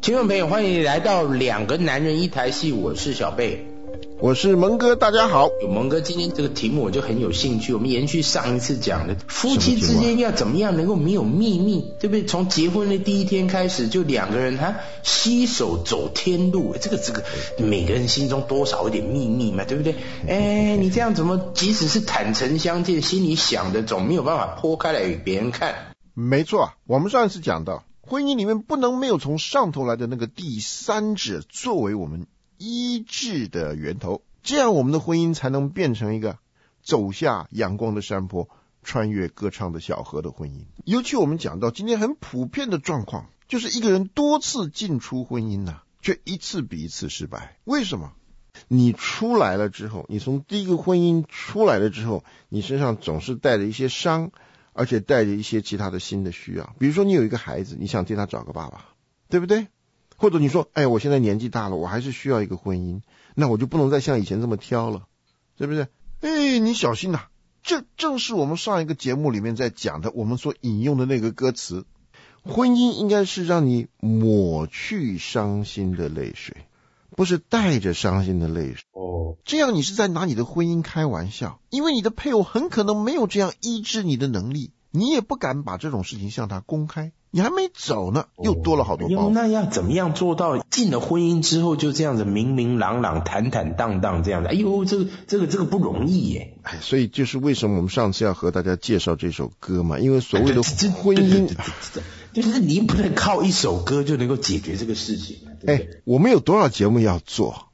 S4: 听众朋友，欢迎来到两个男人一台戏，我是小贝，
S2: 我是蒙哥，大家好。
S4: 蒙哥，今天这个题目我就很有兴趣，我们延续上一次讲的，夫妻之间要怎么样能够没有秘密，对不对？从结婚的第一天开始，就两个人他携手走天路，这个每个人心中多少有点秘密嘛，对不对？你这样怎么即使是坦诚相见，心里想的总没有办法剖开来给别人看。
S2: 没错啊，我们上一次讲到，婚姻里面不能没有从上头来的那个第三者作为我们医治的源头，这样我们的婚姻才能变成一个走下阳光的山坡，穿越歌唱的小河的婚姻。尤其我们讲到今天很普遍的状况，就是一个人多次进出婚姻却一次比一次失败。为什么？你出来了之后，你从第一个婚姻出来了之后，你身上总是带着一些伤，而且带着一些其他的新的需要。比如说你有一个孩子，你想替他找个爸爸，对不对？或者你说我现在年纪大了，我还是需要一个婚姻，那我就不能再像以前这么挑了，对不对？你小心啊，这正是我们上一个节目里面在讲的，我们所引用的那个歌词，婚姻应该是让你抹去伤心的泪水，不是带着伤心的泪水。这样你是在拿你的婚姻开玩笑，因为你的配偶很可能没有这样医治你的能力，你也不敢把这种事情向他公开，你还没走呢，又多了好多包袱。
S4: 那要怎么样做到进了婚姻之后就这样子明明朗朗、坦坦荡荡这样子？这个不容易耶。
S2: 所以就是为什么我们上次要和大家介绍这首歌嘛，因为所谓的婚姻
S4: 就是你不能靠一首歌就能够解决这个事情。
S2: 我们有多少节目要做？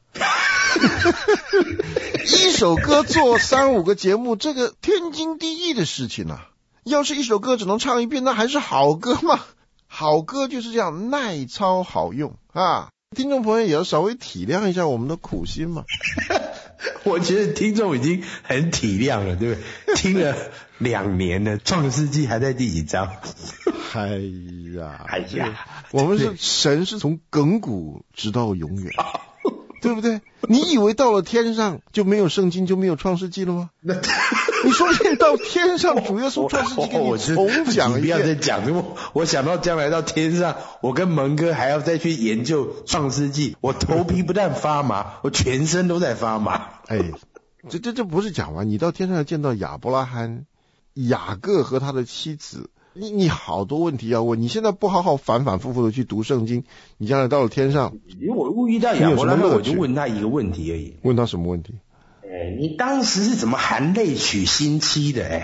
S2: 一首歌做3-5个节目，这个天经地义的事情啊。要是一首歌只能唱一遍，那还是好歌吗？好歌就是这样耐操好用啊！听众朋友也要稍微体谅一下我们的苦心嘛。
S4: 我觉得听众已经很体谅了，对不对？听了2年了，创世纪还在第几章？我们神是从亘古直到永远，对不对？你以为到了天上就没有圣经，就没有创世纪了吗？你说你到天上，主耶稣创世纪给你重讲一遍。你不要再讲这个，我想到将来到天上，我跟蒙哥还要再去研究创世纪，我头皮不但发麻，我全身都在发麻。
S2: 这不是讲完，你到天上要见到亚伯拉罕、雅各和他的妻子，你好多问题要问。你现在不好好反反复复的去读圣经，你将来到了天上，
S4: 我遇到亚伯拉罕，我就问他一个问题而已。
S2: 问他什么问题？
S4: 你当时是怎么含泪娶新妻的？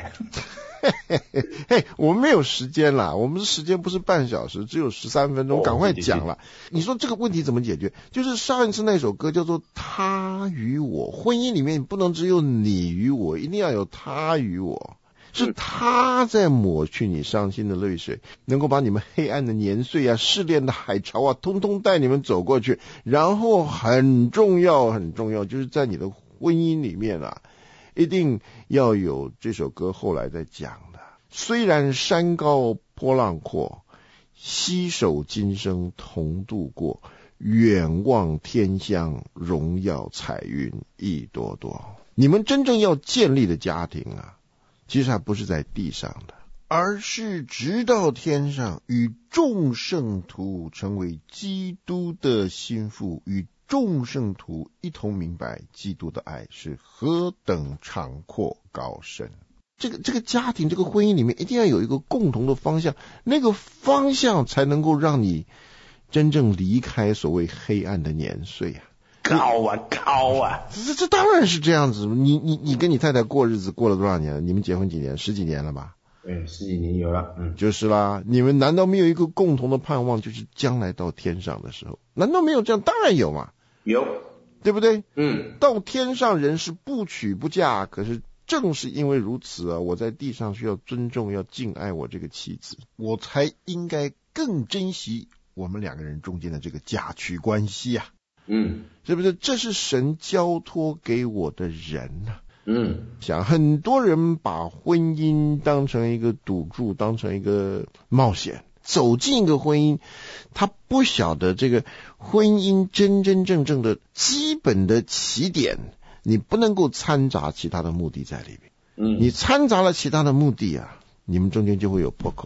S2: 我们没有时间啦，我们的时间不是半小时，只有13分钟，赶快讲了。你说这个问题怎么解决？就是上一次那首歌叫做他与我，婚姻里面不能只有你与我，一定要有他与我，是他在抹去你伤心的泪水，能够把你们黑暗的年岁啊、试炼的海潮啊，通通带你们走过去。然后很重要，就是在你的婚姻里面一定要有这首歌后来在讲的，虽然山高波浪阔，携手今生同度过，远望天香荣耀彩云一朵朵。你们真正要建立的家庭其实还不是在地上的，而是直到天上，与众圣徒成为基督的心腹，与众圣徒一同明白基督的爱是何等长阔高深。这个家庭，这个婚姻里面一定要有一个共同的方向，那个方向才能够让你真正离开所谓黑暗的年岁
S4: 高啊！
S2: 这当然是这样子。你跟你太太过日子过了多少年了？你们结婚几年？10几年了吧
S4: ？10几年有了。
S2: 就是啦。你们难道没有一个共同的盼望，就是将来到天上的时候？难道没有这样？当然有嘛。
S4: 有，
S2: 对不对？到天上人是不娶不嫁，可是正是因为如此我在地上需要尊重，要敬爱我这个妻子，我才应该更珍惜我们2个人中间的这个嫁娶关系是不是？这是神交托给我的人想很多人把婚姻当成一个赌注，当成一个冒险，走进一个婚姻，他不晓得这个婚姻真真正正的基本的起点，你不能够掺杂其他的目的在里面。你掺杂了其他的目的你们中间就会有破口。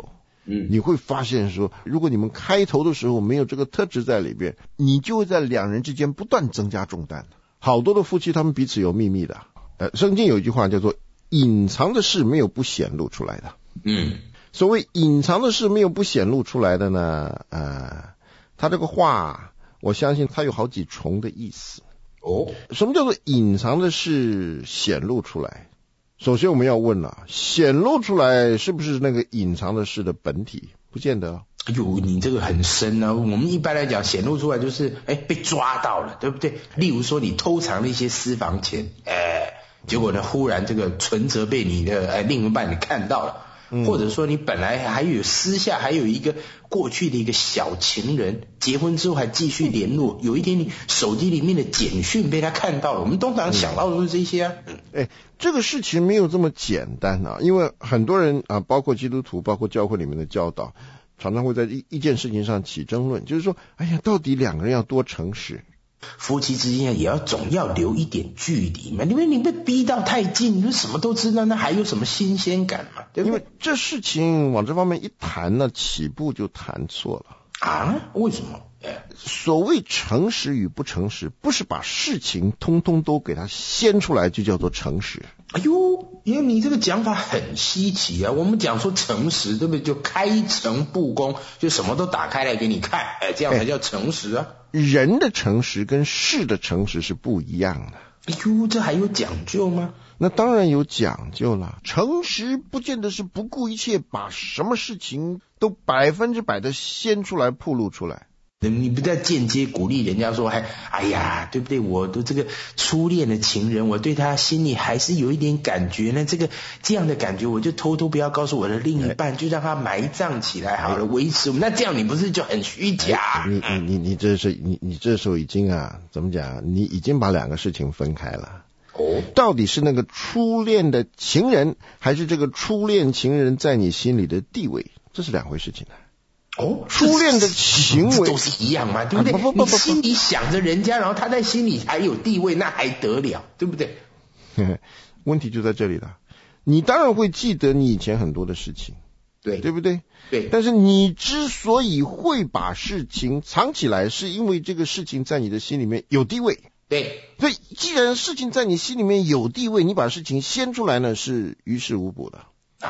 S2: 你会发现说，如果你们开头的时候没有这个特质在里边，你就会在两人之间不断增加重担。好多的夫妻他们彼此有秘密的，圣经有一句话叫做隐藏的事没有不显露出来的。所谓隐藏的事没有不显露出来的呢，他这个话我相信他有好几重的意思。什么叫做隐藏的事显露出来？首先我们要问了，显露出来是不是那个隐藏的事的本体？不见得。
S4: 哎呦，你这个很深啊！我们一般来讲显露出来就是被抓到了，对不对？例如说你偷藏了一些私房钱，结果呢忽然这个存折被你的另一半你看到了，或者说你本来还有私下还有一个过去的一个小情人，结婚之后还继续联络，有一天你手机里面的简讯被他看到了，我们通常想到的是这些啊。
S2: 这个事情没有这么简单啊，因为很多人啊，包括基督徒，包括教会里面的教导，常常会在一件事情上起争论，就是说，到底两个人要多诚实？
S4: 夫妻之间也总要留一点距离嘛，因为你被逼到太近，你就什么都知道，那还有什么新鲜感嘛？对不对？
S2: 因为这事情往这方面一谈呢，起步就谈错了
S4: 啊？为什么？
S2: 所谓诚实与不诚实，不是把事情通通都给它掀出来就叫做诚实。
S4: 哎呦，因为你这个讲法很稀奇啊！我们讲说诚实，对不对？就开诚布公，就什么都打开来给你看，这样才叫诚实啊。
S2: 人的诚实跟事的诚实是不一样的。
S4: 哎呦，这还有讲究吗？
S2: 那当然有讲究了。诚实不见得是不顾一切把什么事情都100%的掀出来曝露出来。
S4: 你不在间接鼓励人家说，哎呀，对不对？我的这个初恋的情人，我对他心里还是有一点感觉呢。这样的感觉，我就偷偷不要告诉我的另一半，就让他埋葬起来好了，维持。那这样你不是就很虚假？
S2: 你这是你这时候已经怎么讲？你已经把两个事情分开了。到底是那个初恋的情人，还是这个初恋情人在你心里的地位？这是两回事情的。初恋的行为
S4: 都是一样嘛，对不对？你心里想着人家，然后他在心里还有地位，那还得了，对不对？
S2: 问题就在这里了。你当然会记得你以前很多的事情，对不对？
S4: 对。
S2: 但是你之所以会把事情藏起来，是因为这个事情在你的心里面有地位。
S4: 对。
S2: 所以既然事情在你心里面有地位，你把事情掀出来呢，是于事无补的。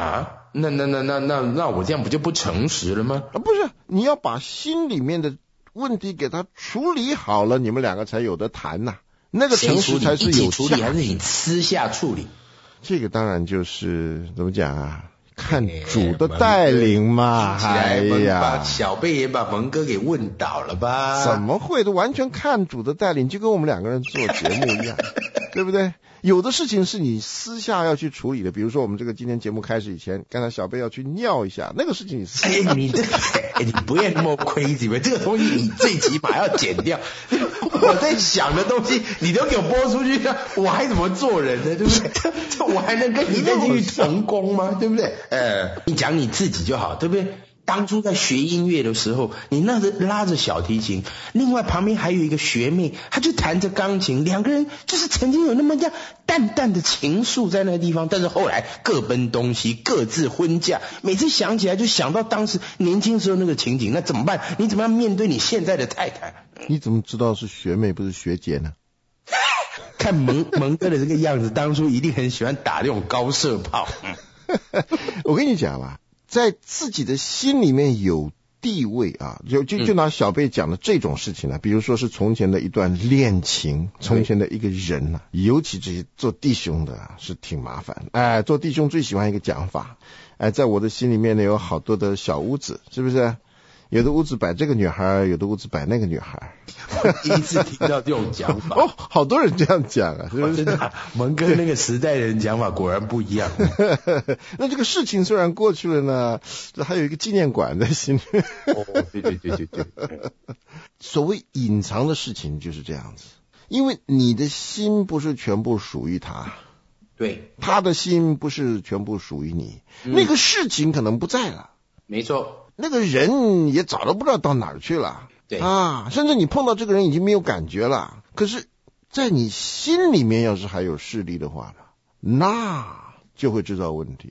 S4: 那我这样不就不诚实了吗？
S2: 不是，你要把心里面的问题给它处理好了，你们两个才有得谈呐。那个诚实才是有价值。一起处理还是你私下处理？ 这个当然就是怎么讲啊？看主的带领嘛。
S4: 把小贝也把蒙哥给问倒了吧？
S2: 怎么会？都完全看主的带领，就跟我们两个人做节目一样，对不对？有的事情是你私下要去处理的，比如说我们这个今天节目开始以前，刚才小贝要去尿一下，那个事情你私下
S4: 你不要那么crazy吧，这个东西你最起码要剪掉。我在想的东西你都给我播出去，我还怎么做人呢？对不对？这我还能跟你再继续成功吗？对不对？你讲你自己就好，对不对？当初在学音乐的时候，你那个拉着小提琴，另外旁边还有一个学妹，她就弹着钢琴，两个人就是曾经有那么样淡淡的情愫在那个地方，但是后来各奔东西，各自婚嫁。每次想起来就想到当时年轻时候那个情景，那怎么办？你怎么样面对你现在的太太？
S2: 你怎么知道是学妹不是学姐呢？
S4: 看蒙哥的这个样子，当初一定很喜欢打这种高射炮。
S2: 我跟你讲啦，在自己的心里面有地位啊，就拿小贝讲的这种事情比如说是从前的一段恋情，从前的一个人尤其这些做弟兄的是挺麻烦。做弟兄最喜欢一个讲法，在我的心里面呢有好多的小屋子，是不是？有的屋子摆这个女孩，有的屋子摆那个女孩。
S4: 我第一次听到这种讲法。
S2: 好多人这样讲是不是？
S4: 真的，蒙哥那个时代的人讲法果然不一样。
S2: 那这个事情虽然过去了呢，这还有一个纪念馆在心里。对。所谓隐藏的事情就是这样子，因为你的心不是全部属于他，
S4: 对，
S2: 他的心不是全部属于你，那个事情可能不在了，
S4: 没错。
S2: 那个人也早都不知道到哪儿去了，
S4: 对
S2: 甚至你碰到这个人已经没有感觉了。可是，在你心里面要是还有势力的话呢，那就会制造问题。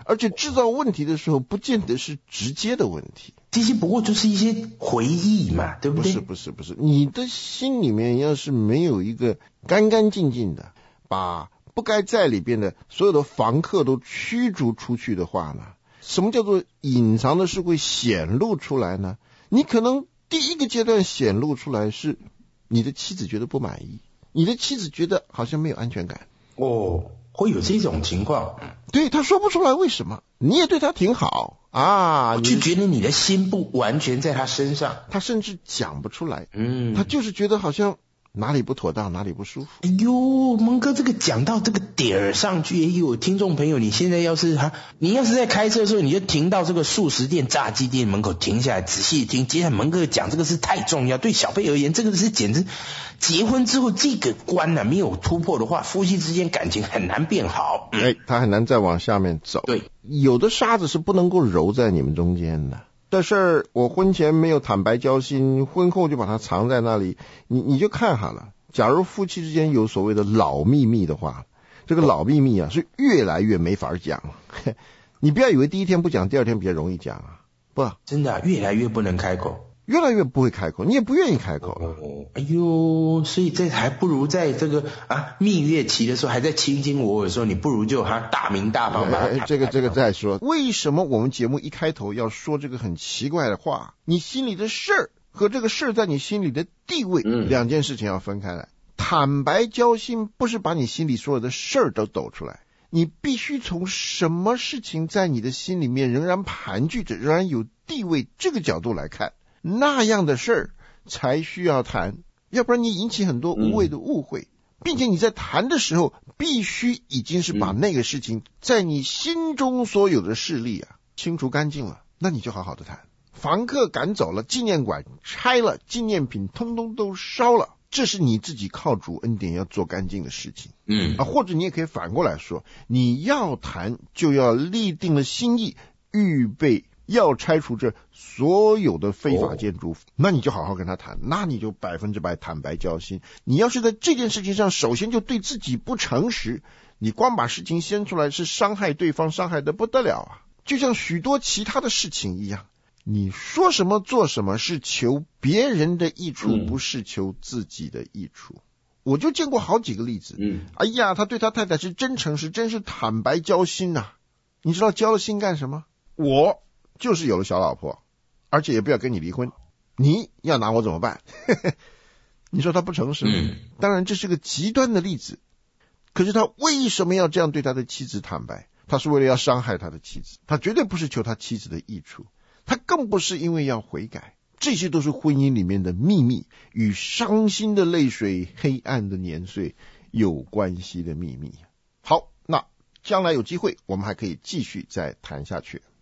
S2: 而且制造问题的时候不见得是直接的问题，
S4: 这些不过就是一些回忆嘛，对不对？
S2: 不是，你的心里面要是没有一个干干净净的，把不该在里边的所有的房客都驱逐出去的话呢，什么叫做隐藏的事会显露出来呢？你可能第一个阶段显露出来是你的妻子觉得不满意，你的妻子觉得好像没有安全感。
S4: 哦，会有这种情况。
S2: 对，他说不出来为什么，你也对他挺好啊，
S4: 就觉得你的心不完全在他身上，
S2: 他甚至讲不出来，他就是觉得好像哪里不妥当，哪里不舒服。
S4: 哎呦，蒙哥这个讲到这个点儿上去，哎呦，听众朋友，你现在你要是在开车的时候，你就停到这个素食店、炸鸡店门口停下来，仔细听。接下来蒙哥讲这个是太重要，对小贝而言，这个是简直结婚之后这个关没有突破的话，夫妻之间感情很难变好。
S2: 他很难再往下面走。
S4: 对，
S2: 有的沙子是不能够揉在你们中间的。这事儿我婚前没有坦白交心，婚后就把它藏在那里，你就看好了。假如夫妻之间有所谓的老秘密的话，这个老秘密是越来越没法讲。你不要以为第一天不讲，第二天比较容易讲啊，不，
S4: 真的越来越不能开口，
S2: 越来越不会开口，你也不愿意开口了。
S4: 哎呦，所以这还不如在这个蜜月期的时候，还在卿卿我我的时候，你不如就大明大方把它
S2: 这个再说。为什么我们节目一开头要说这个很奇怪的话？你心里的事儿和这个事儿在你心里的地位，两件事情要分开来。坦白交心不是把你心里所有的事儿都抖出来，你必须从什么事情在你的心里面仍然盘踞着，仍然有地位这个角度来看，那样的事儿才需要谈，要不然你引起很多无谓的误会，并且你在谈的时候必须已经是把那个事情在你心中所有的势力清除干净了，那你就好好的谈。房客赶走了，纪念馆拆了，纪念品通通都烧了，这是你自己靠主恩典要做干净的事情。或者你也可以反过来说，你要谈就要立定了心意，预备要拆除这所有的非法建筑，那你就好好跟他谈，那你就100%坦白交心。你要是在这件事情上首先就对自己不诚实，你光把事情掀出来是伤害对方，伤害得不得了就像许多其他的事情一样，你说什么做什么是求别人的益处，不是求自己的益处。我就见过好几个例子，哎呀，他对他太太是真诚实，真是坦白交心你知道交了心干什么？我就是有了小老婆，而且也不要跟你离婚，你要拿我怎么办？你说他不诚实吗？当然这是个极端的例子，可是他为什么要这样对他的妻子坦白？他是为了要伤害他的妻子，他绝对不是求他妻子的益处，他更不是因为要悔改，这些都是婚姻里面的秘密，与伤心的泪水、黑暗的年岁有关系的秘密。好，那将来有机会我们还可以继续再谈下去。